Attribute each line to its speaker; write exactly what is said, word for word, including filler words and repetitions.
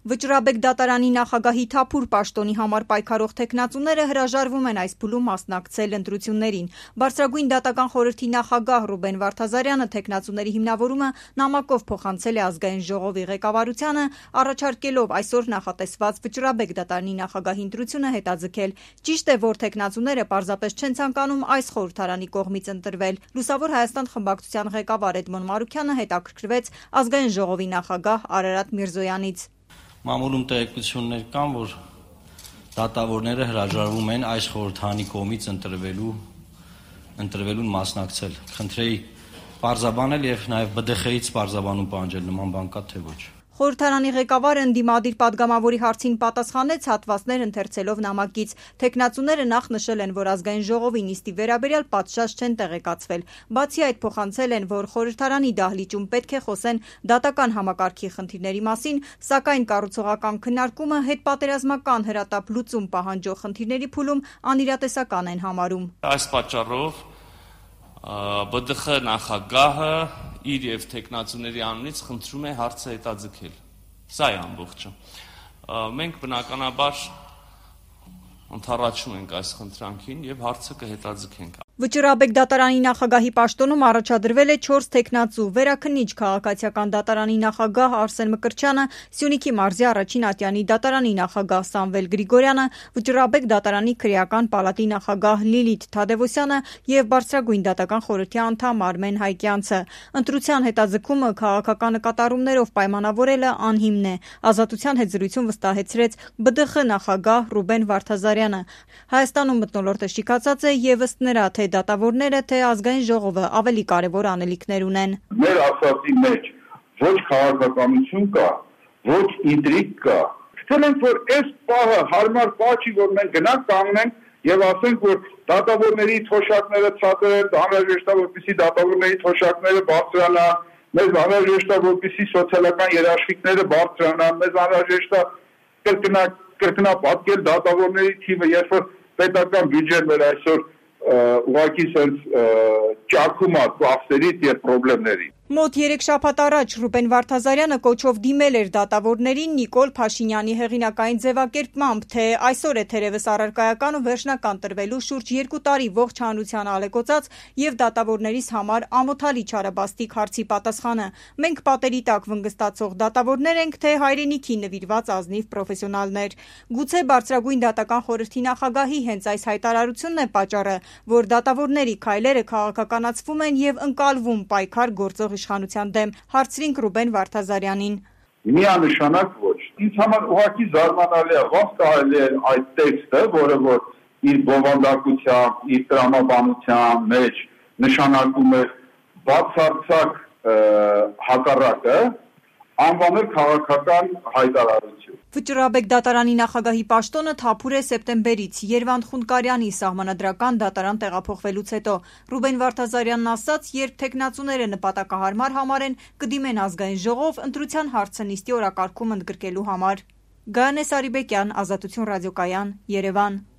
Speaker 1: Վճռաբեկ դատարանի նախագահի թափուր պաշտոնի համար պայքարող թեկնածուները հրաժարվում են այս փուլում մասնակցել ընտրություններին։ Բարձրագույն դատական խորհրդի նախագահ Ռուբեն Վարդազարյանը թեկնածուների հիմնավորումը նամակով փոխանցել է ազգային ժողովի ղեկավարությանը, առաջարկելով այսօր նախատեսված վճռաբեկ դատարանի նախագահի ընտրությունը հետաձգել։ Ճիշտ է, որ թեկնածուները պարզապես չեն ցանկանում այս խորհրդարանի կողմից ընտրվել։ Լուսավոր Հայաստան խմբակցության ղեկավար Էդմոն Մարուքյանը հետաքրքրվեց ազգային ժողովի նախագահ Արարատ Միրզոյանից։
Speaker 2: Մամուլում տեղեկություններ կան, որ դատավորները հրաժարվում են այս խորհրդարանի կողմից ընտրվելու ընտրվելուն մասնակցել։ Խնդրեի պարզաբանել եւ նաեւ B D X-ից պարզաբանում պահանջել նման բան կա թե ոչ։
Speaker 1: Խորհրդարանի ղեկավարը ընդդիմադիր պատգամավորի հարցին պատասխանեց հատվածներ ընթերցելով նամակից։ Թեկնածուները նախ նշել են, որ ազգային ժողովի նիստի վերաբերյալ պատշաճ չեն տեղեկացվել։ Բացի այդ, փոխանցել են, որ խորհրդարանի դահլիճում պետք է խոսեն դատական համակարգի խնդիրների մասին, սակայն կառուցողական քննարկումը հետպատերազմական հրատապ լուծում պահանջող խնդիրների փուլում անիրատեսական են համարում։
Speaker 3: Այս պատճառով B D X նախագահը իր եւ թեկնածուների անունից խնդրում է հարցը հետաձգել։ Սա է ամբողջը։ Մենք բնականաբար ընդառաջում ենք այս խնդրանքին եւ հարցը կհետաձգենք։
Speaker 1: Վճռաբեկ դատարանի նախագահի պաշտոնում առաջադրվել է չորս թեկնածու՝ Վերաքննիչ քաղաքացիական դատարանի նախագահ Արսեն Մկրտչյանը, Սյունիքի մարզի առաջին ատյանի դատարանի նախագահ Սամվել Գրիգորյանը, Վճռաբեկ դատարանի քրեական պալատի նախագահ Լիլիթ Թադևոսյանը եւ Բարձրագույն դատական խորհրդի անդամ Արմեն Հայկյանցը։ Ընտրության հետաձգումը քաղաքական նկատառումներով պայմանավորելը անհիմն է, Ազատության հետ զրույցում վստահեցրեց B D X նախագահ Ռուբեն Վարդազարյանը։ Հայաստանում մթնոլորտը շիկացած է եւ ըստ նրա թե դատավորները, թե ազգային ժողովը ավելի կարևոր անելիքներ ունեն։
Speaker 4: Մեր ասացի մեջ ոչ քաղաքականություն կա, ոչ ինտրիգ կա։ Գտել ենք, որ այս պահը հարմար պահ չի, որ մենք գնանք կանգնենք եւ ասենք, որ դատավորների թոշակները ցածր, անհրաժեշտ է, որպեսզի դատավորների թոշակները բարձրանան, մեզ անհրաժեշտ է, որպեսզի սոցիալական երաշխիքները բարձրանան, մեզ անհրաժեշտ է կրկնակ կրկնապատկել դատավորների թիվը, երբ որ պետական բյուջեն մեր այսօր ուղղակի sense ճակում է ծախսերից եւ խնդիրներից։
Speaker 1: Մոտ երեք շաբաթ առաջ Ռուբեն Վարդազարյանը կոչով դիմել էր դատավորներին Նիկոլ Փաշինյանի հեղինակային ձևակերպմամբ, թե այսօր է թերևս առարկայական ու վերջնական տրվելու շուրջ երկու տարի ողջ հանրության ալեկոծած եւ դատավորներիս համար ամոթալի չարաբաստիկ հարցի պատասխանը։ Մենք պատերի տակ վնգստացող դատավորներ ենք, թե հայրենիքի նվիրված ազնիվ պրոֆեսիոնալներ։ Գուցե բարձրագույն դատական խորհրդի նախագահի հենց այս հայտարարությունն է պատճառը, որ դատավորների քայլերը քաղաքականացվում են եւ ընկալվում պայքար գործող իշխանության դեմ, հարցրինք Ռուբեն Վարդազարյանին։
Speaker 4: Միանշանակ ոչ։ Ինձ համար ուղղակի զարմանալի է, ոնց կարելի է այդ տեքստը, որը որ իր բովանդակությամբ, իր տրամաբանության մեջ նշանակում է բացարձակ հակառակը, անվանել քաղաքական հայտարարություն։
Speaker 1: Վճռաբեկ դատարանի նախագահի պաշտոնը թափուր է սեպտեմբերից Երվանդ Խունկարյանի սահմանադրական դատարան տեղափոխվելուց հետո։ Ռուբեն Վարդազարյանն ասաց, երբ թեկնածուները նպատակահարմար համարեն, կդիմեն ազգային ժողով ընտրության հարցը նիստի օրակարգում ընդգրկելու համար։ Գայանե Սարիբեկյան, Ազատություն ռադիոկայան, Երևան։